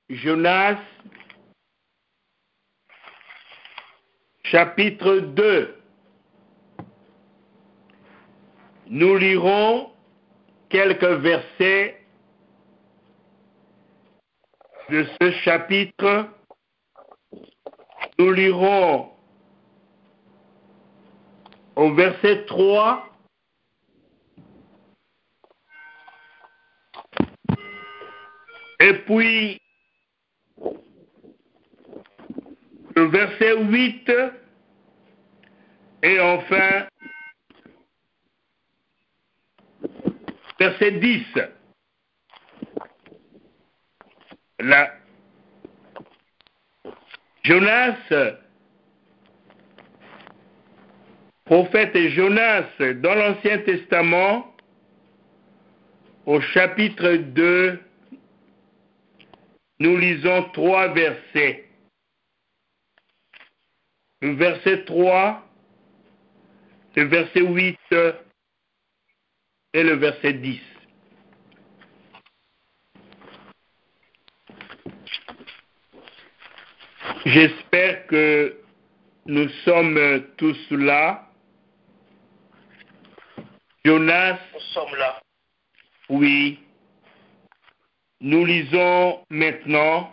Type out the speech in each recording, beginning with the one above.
Jonas, chapitre 2. Nous lirons quelques versets de ce chapitre. Nous lirons au verset 3 et puis le verset 8 et enfin verset 10. Là, Jonas, prophète Jonas, dans l'Ancien Testament, au chapitre 2, nous lisons 3 versets. Le verset 3, le verset 8 et le verset 10. J'espère que nous sommes tous là. Jonas, Nous sommes là. oui. Nous lisons maintenant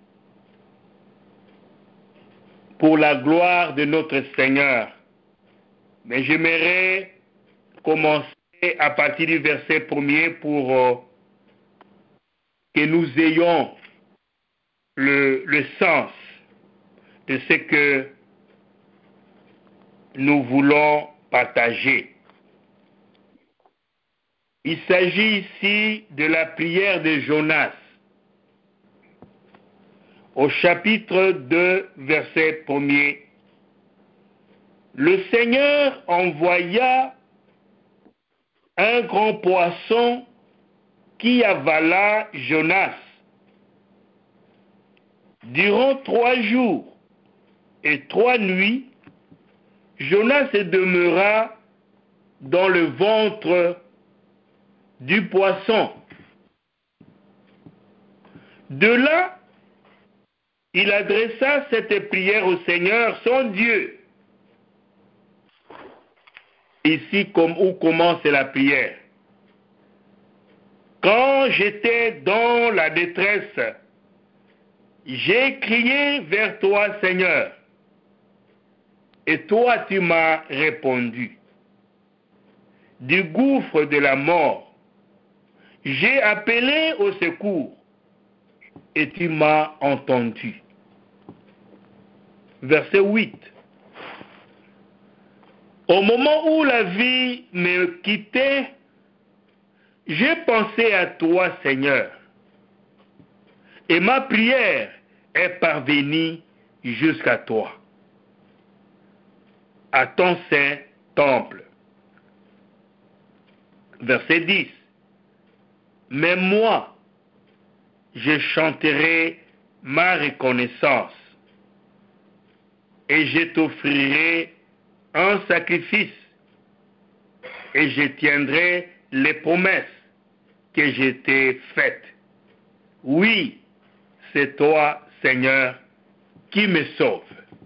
pour la gloire de notre Seigneur. Mais j'aimerais commencer à partir du verset 1er pour que nous ayons le sens de ce que nous voulons partager. Il s'agit ici de la prière de Jonas. Au chapitre 2, verset 1er, le Seigneur envoya un grand poisson qui avala Jonas. Durant 3 jours et 3 nuits, Jonas demeura dans le ventre du poisson. De là, il adressa cette prière au Seigneur, son Dieu. Ici, où commence la prière. Quand j'étais dans la détresse, j'ai crié vers toi, Seigneur, et toi tu m'as répondu. Du gouffre de la mort, j'ai appelé au secours, et tu m'as entendu. Verset 8. Au moment où la vie me quittait, j'ai pensé à toi, Seigneur, et ma prière est parvenue jusqu'à toi, à ton saint temple. Verset 10. Mais moi, je chanterai ma reconnaissance et je t'offrirai un sacrifice et je tiendrai les promesses que je t'ai faites. Oui, c'est toi, Seigneur, qui me sauve.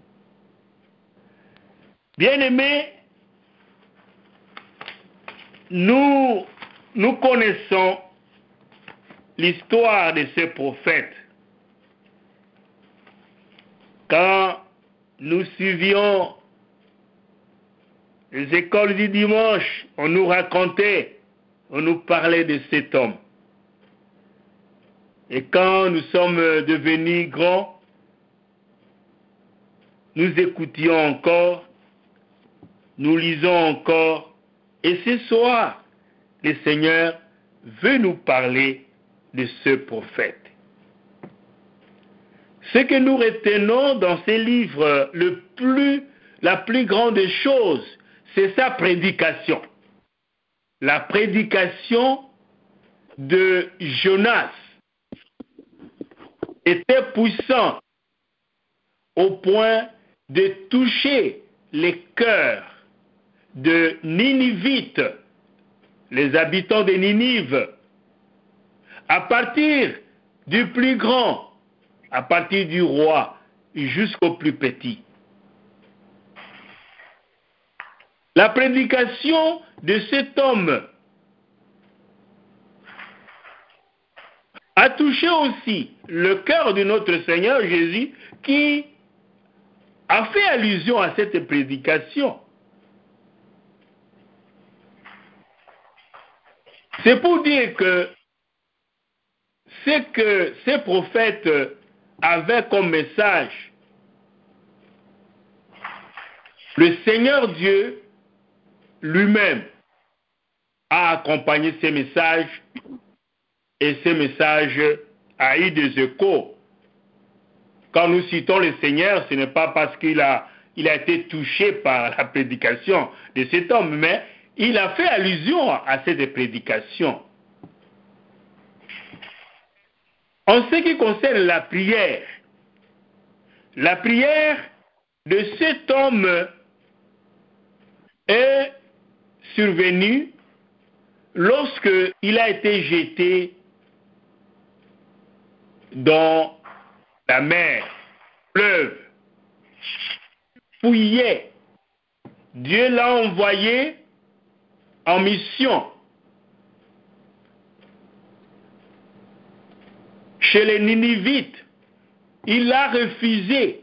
Bien-aimés, nous connaissons l'histoire de ce prophète. Quand nous suivions les écoles du dimanche, on nous racontait, on nous parlait de cet homme. Et quand nous sommes devenus grands, nous écoutions encore, nous lisons encore, et ce soir, le Seigneur veut nous parler de ce prophète. Ce que nous retenons dans ces livres, la plus grande chose, c'est sa prédication. La prédication de Jonas était puissante au point de toucher les cœurs de Ninivites, les habitants de Ninive, à partir du plus grand à partir du roi jusqu'au plus petit. La prédication de cet homme a touché aussi le cœur de notre Seigneur Jésus qui a fait allusion à cette prédication. C'est pour dire que ce que ces prophètes avaient comme message, le Seigneur Dieu lui-même a accompagné ces messages et ces messages a eu des échos. Quand nous citons le Seigneur, ce n'est pas parce qu'il a été touché par la prédication de cet homme, mais il a fait allusion à cette prédication. En ce qui concerne la prière de cet homme est survenue lorsque il a été jeté dans la mer, fleuve, fouillait. Dieu l'a envoyé en mission chez les Ninivites. Il a refusé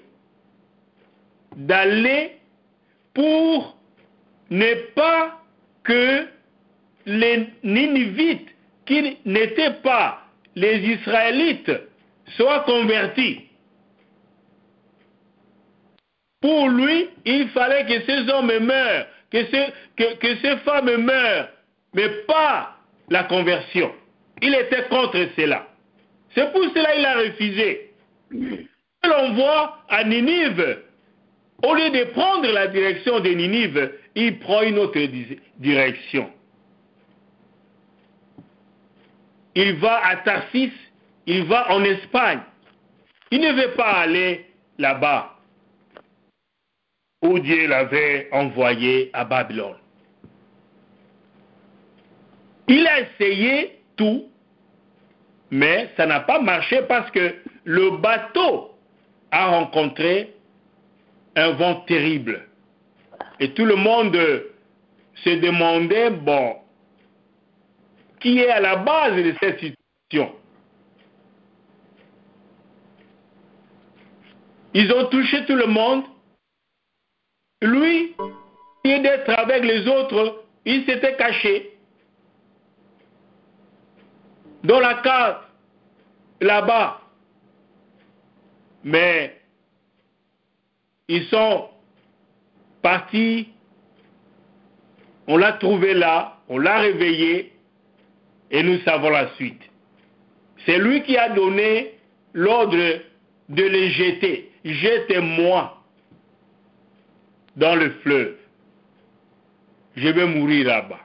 d'aller pour ne pas que les Ninivites, qui n'étaient pas les Israélites, soient convertis. Pour lui, il fallait que ces hommes meurent, que ces femmes meurent, mais pas la conversion. Il était contre cela. C'est pour cela qu'il a refusé. L'on voit à Ninive, au lieu de prendre la direction de Ninive, il prend une autre direction. Il va à Tarsis, il va en Espagne. Il ne veut pas aller là-bas où Dieu l'avait envoyé à Babylone. Il a essayé tout, mais ça n'a pas marché parce que le bateau a rencontré un vent terrible. Et tout le monde se demandait, bon, qui est à la base de cette situation? Ils ont touché tout le monde. Lui, au lieu d'être avec les autres, il s'était caché dans la cave, là-bas. Mais ils sont partis, on l'a trouvé là, on l'a réveillé, et nous savons la suite. C'est lui qui a donné l'ordre de les jeter. Jetez-moi dans le fleuve. Je vais mourir là-bas.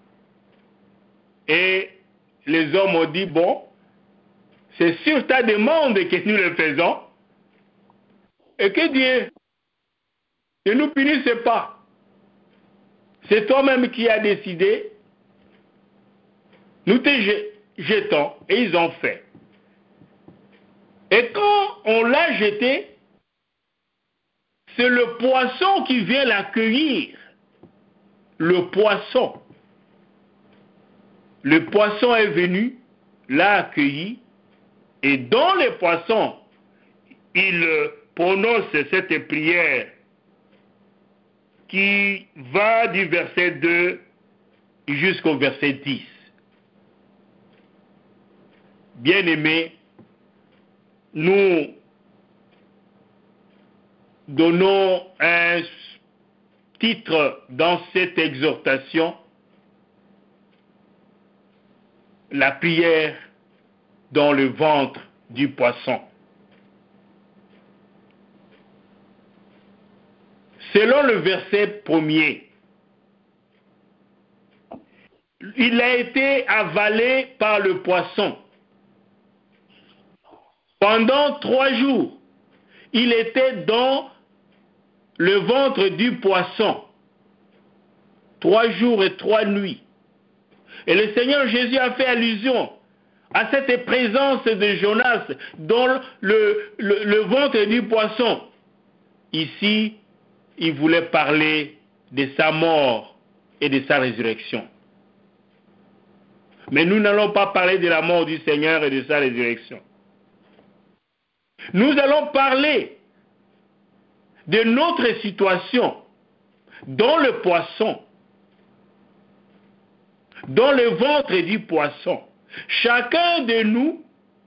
Et les hommes ont dit, bon, c'est sur ta demande que nous le faisons. Et que Dieu ne nous punisse pas. C'est toi-même qui as décidé. Nous te jetons. Et ils ont fait. Et quand on l'a jeté, c'est le poisson qui vient l'accueillir. Le poisson. Le poisson est venu, l'a accueilli, et dans les poissons, il prononce cette prière qui va du verset 2 jusqu'au verset 10. Bien-aimés, nous donnons un titre dans cette exhortation, la prière dans le ventre du poisson. Selon le verset 1er, il a été avalé par le poisson. Pendant 3 jours, il était dans le ventre du poisson. 3 jours et 3 nuits. Et le Seigneur Jésus a fait allusion à cette présence de Jonas dans le ventre du poisson. Ici, il voulait parler de sa mort et de sa résurrection. Mais nous n'allons pas parler de la mort du Seigneur et de sa résurrection. Nous allons parler de notre situation dans le poisson, dans le ventre du poisson. Chacun de nous,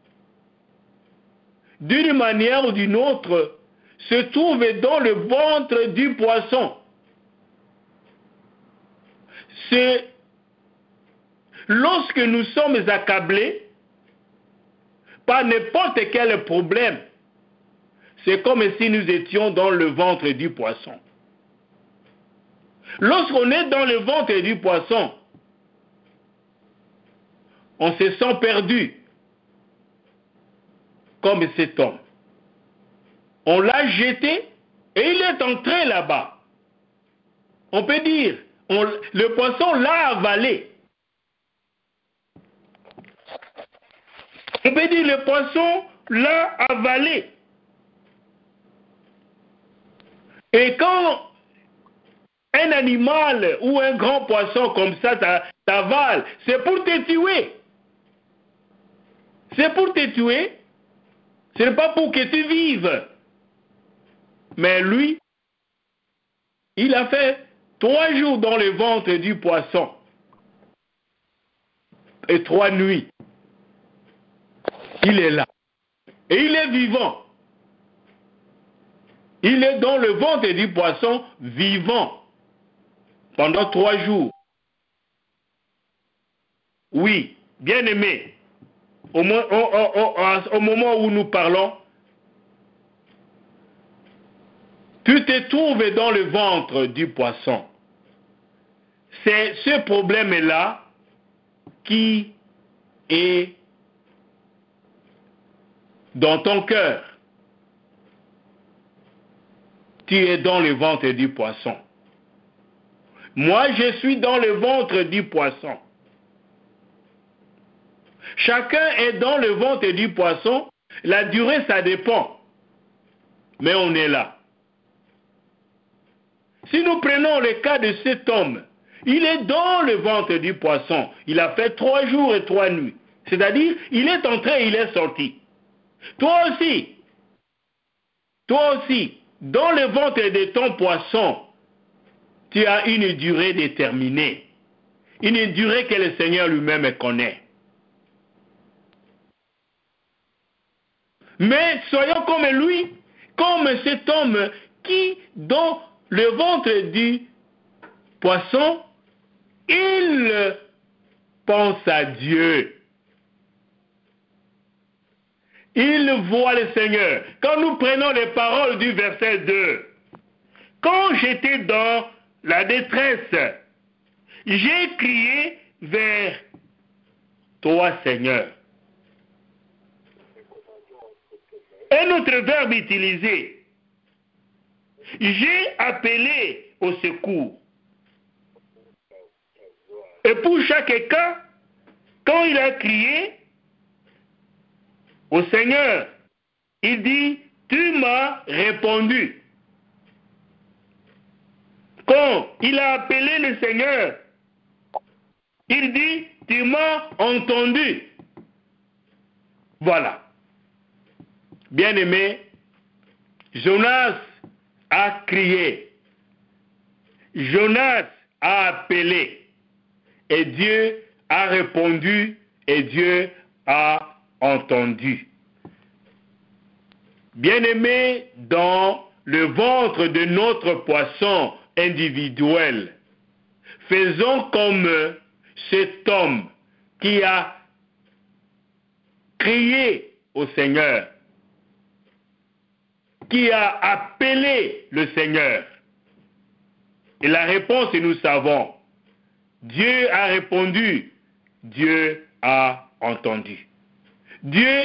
d'une manière ou d'une autre, se trouve dans le ventre du poisson. C'est lorsque nous sommes accablés par n'importe quel problème, c'est comme si nous étions dans le ventre du poisson. Lorsqu'on est dans le ventre du poisson, on se sent perdu, comme cet homme. On l'a jeté et il est entré là-bas. On peut dire, le poisson l'a avalé. On peut dire, le poisson l'a avalé. Et quand un animal ou un grand poisson comme ça t'avale, c'est pour te tuer. C'est pour te tuer. Ce n'est pas pour que tu vives. Mais lui, il a fait 3 jours dans le ventre du poisson. Et 3 nuits. Il est là. Et il est vivant. Il est dans le ventre du poisson vivant. Pendant 3 jours. Oui, bien aimé. Au moment où nous parlons, tu te trouves dans le ventre du poisson. C'est ce problème-là qui est dans ton cœur. Tu es dans le ventre du poisson. Moi, je suis dans le ventre du poisson. Chacun est dans le ventre du poisson. La durée, ça dépend. Mais on est là. Si nous prenons le cas de cet homme, il est dans le ventre du poisson. Il a fait 3 jours et 3 nuits. C'est-à-dire, il est entré et il est sorti. Toi aussi, dans le ventre de ton poisson, tu as une durée déterminée. Une durée que le Seigneur lui-même connaît. Mais soyons comme lui, comme cet homme qui, dans le ventre du poisson, il pense à Dieu. Il voit le Seigneur. Quand nous prenons les paroles du verset 2, quand j'étais dans la détresse, j'ai crié vers toi, Seigneur. Un autre verbe utilisé, j'ai appelé au secours. Et pour chaque cas, quand il a crié au Seigneur, il dit, tu m'as répondu. Quand il a appelé le Seigneur, il dit, tu m'as entendu. Voilà. Bien-aimé, Jonas a crié. Jonas a appelé. Et Dieu a répondu et Dieu a entendu. Bien-aimé, dans le ventre de notre poisson individuel, faisons comme cet homme qui a crié au Seigneur, qui a appelé le Seigneur. Et la réponse, nous savons, Dieu a répondu, Dieu a entendu. Dieu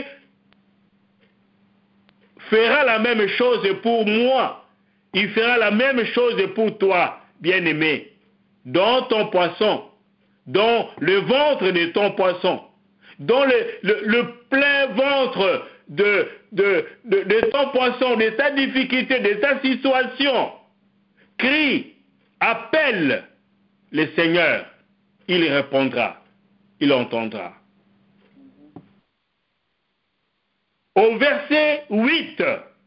fera la même chose pour moi. Il fera la même chose pour toi, bien-aimé. Dans ton poisson, dans le ventre de ton poisson, dans le plein ventre de ton poisson, de ta difficulté, de ta situation, crie, appelle le Seigneur, il répondra, il entendra. Au verset 8,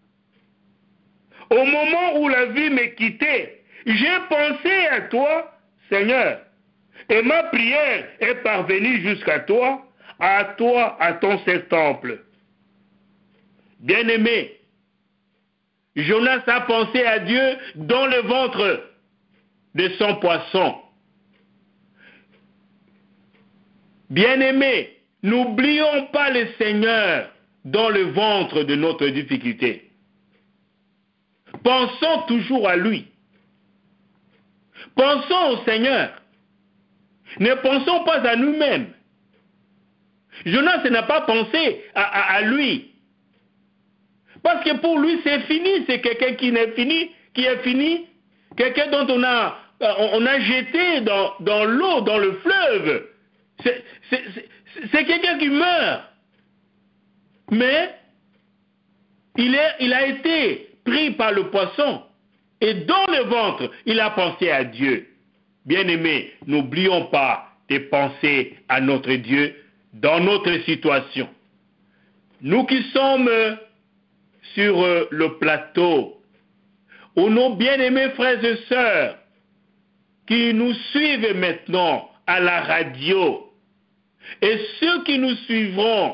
au moment où la vie me quittait, j'ai pensé à toi, Seigneur, et ma prière est parvenue jusqu'à toi, à ton septembre. Bien-aimé, Jonas a pensé à Dieu dans le ventre de son poisson. Bien-aimé, n'oublions pas le Seigneur dans le ventre de notre difficulté. Pensons toujours à lui. Pensons au Seigneur. Ne pensons pas à nous-mêmes. Jonas n'a pas pensé à lui. Parce que pour lui, c'est fini. C'est quelqu'un qui est fini. Quelqu'un dont on a jeté dans l'eau, dans le fleuve. C'est quelqu'un qui meurt. Mais il a été pris par le poisson. Et dans le ventre, il a pensé à Dieu. Bien-aimés, n'oublions pas de penser à notre Dieu dans notre situation. Nous qui sommes sur le plateau, ou nos bien-aimés frères et sœurs qui nous suivent maintenant à la radio, et ceux qui nous suivront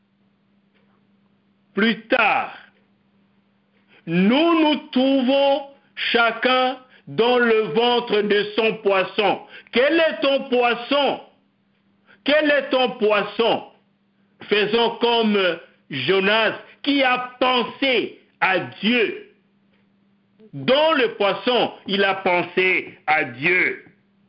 plus tard, nous nous trouvons chacun dans le ventre de son poisson. Quel est ton poisson? Quel est ton poisson? Faisons comme Jonas qui a pensé à Dieu. Dans le poisson, il a pensé à Dieu.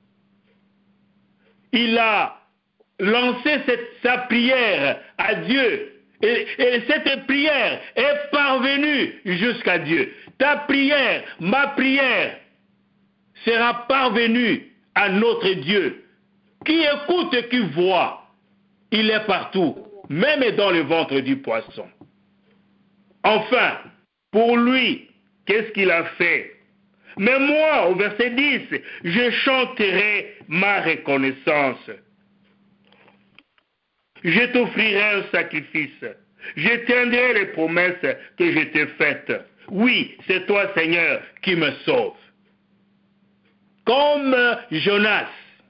Il a lancé sa prière à Dieu. Et cette prière est parvenue jusqu'à Dieu. Ta prière, ma prière, sera parvenue à notre Dieu. Qui écoute et qui voit, il est partout, même dans le ventre du poisson. Enfin, pour lui, qu'est-ce qu'il a fait? Mais moi, au verset 10, je chanterai ma reconnaissance. Je t'offrirai un sacrifice. Je tiendrai les promesses que je t'ai faites. Oui, c'est toi, Seigneur, qui me sauve. Comme Jonas,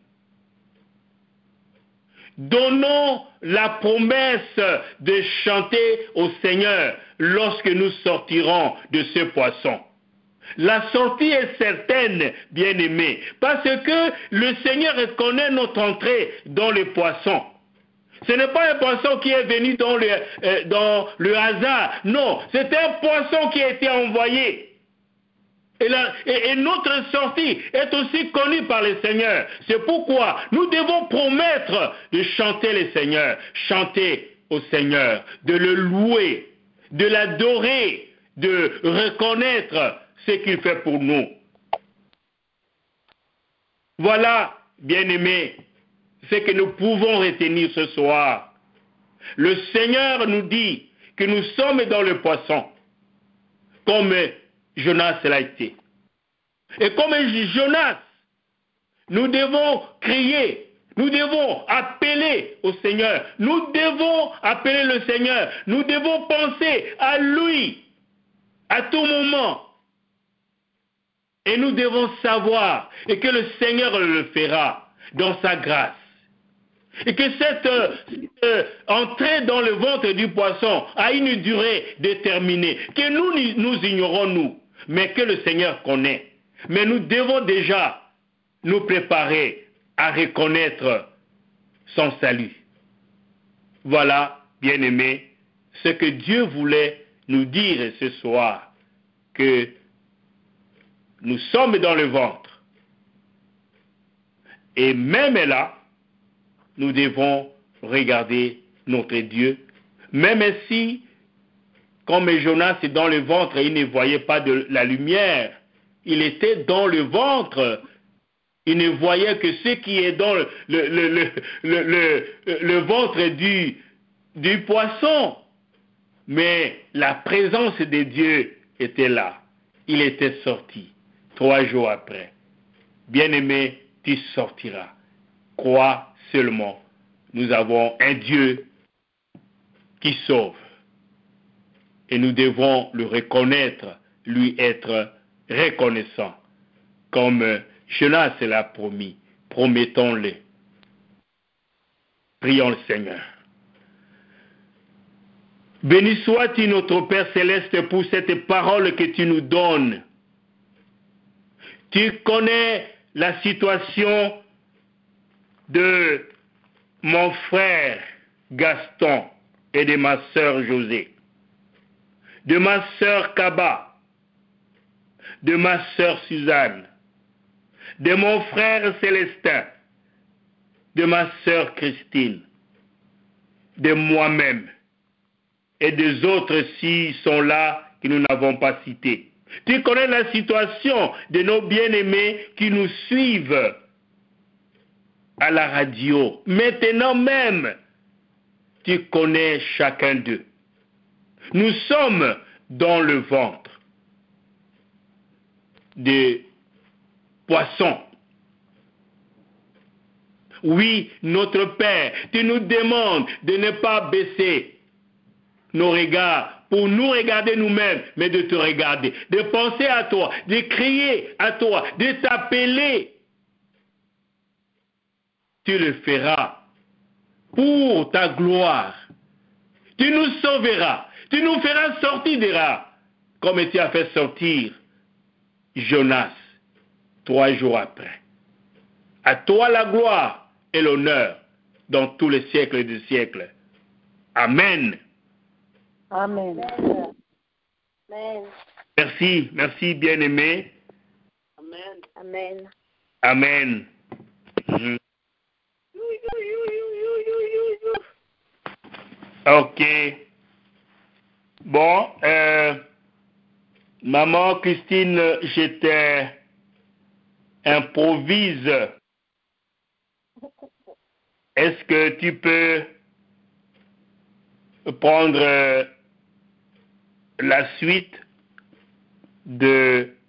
donnons la promesse de chanter au Seigneur lorsque nous sortirons de ce poisson. La sortie est certaine, bien-aimés, parce que le Seigneur reconnaît notre entrée dans le poisson. Ce n'est pas un poisson qui est venu dans le hasard. Non, c'est un poisson qui a été envoyé. Et notre sortie est aussi connue par le Seigneur. C'est pourquoi nous devons promettre de chanter le Seigneur, chanter au Seigneur, de le louer, de l'adorer, de reconnaître ce qu'il fait pour nous. Voilà, bien-aimés, ce que nous pouvons retenir ce soir. Le Seigneur nous dit que nous sommes dans le poisson, comme Jonas l'a été. Et comme Jonas, nous devons crier, nous devons appeler au Seigneur, nous devons appeler le Seigneur, nous devons penser à lui à tout moment. Et nous devons savoir et que le Seigneur le fera dans sa grâce. Et que cette entrée dans le ventre du poisson a une durée déterminée, que nous ignorons nous, mais que le Seigneur connaît. Mais nous devons déjà nous préparer à reconnaître son salut. Voilà, bien-aimés, ce que Dieu voulait nous dire ce soir, que nous sommes dans le ventre. Et même là, nous devons regarder notre Dieu, même si, comme Jonas est dans le ventre, il ne voyait pas de la lumière, il était dans le ventre Il ne voyait que ce qui est dans le ventre du poisson. Mais la présence de Dieu était là. Il était sorti 3 jours après. Bien-aimé, tu sortiras. Crois seulement. Nous avons un Dieu qui sauve. Et nous devons le reconnaître, lui être reconnaissant. Comme Jonas l'a promis. Promettons-le. Prions le Seigneur. Béni sois-tu notre Père Céleste pour cette parole que tu nous donnes. Tu connais la situation de mon frère Gaston et de ma sœur José, de ma sœur Kaba, de ma sœur Suzanne, de mon frère Célestin, de ma sœur Christine, de moi-même et des autres s'ils sont là que nous n'avons pas cités. Tu connais la situation de nos bien-aimés qui nous suivent à la radio. Maintenant même, tu connais chacun d'eux. Nous sommes dans le ventre des poissons. Oui, notre Père, tu nous demandes de ne pas baisser nos regards pour nous regarder nous-mêmes, mais de te regarder, de penser à toi, de crier à toi, de t'appeler. Tu le feras pour ta gloire. Tu nous sauveras, tu nous feras sortir des rats, comme tu as fait sortir Jonas 3 jours après. À toi la gloire et l'honneur dans tous les siècles des siècles. Amen. Amen. Amen. Merci, merci bien-aimé. Amen. Amen. Amen. Mhm. Ok. Bon, maman Christine, je t'improvise. Est-ce que tu peux prendre la suite de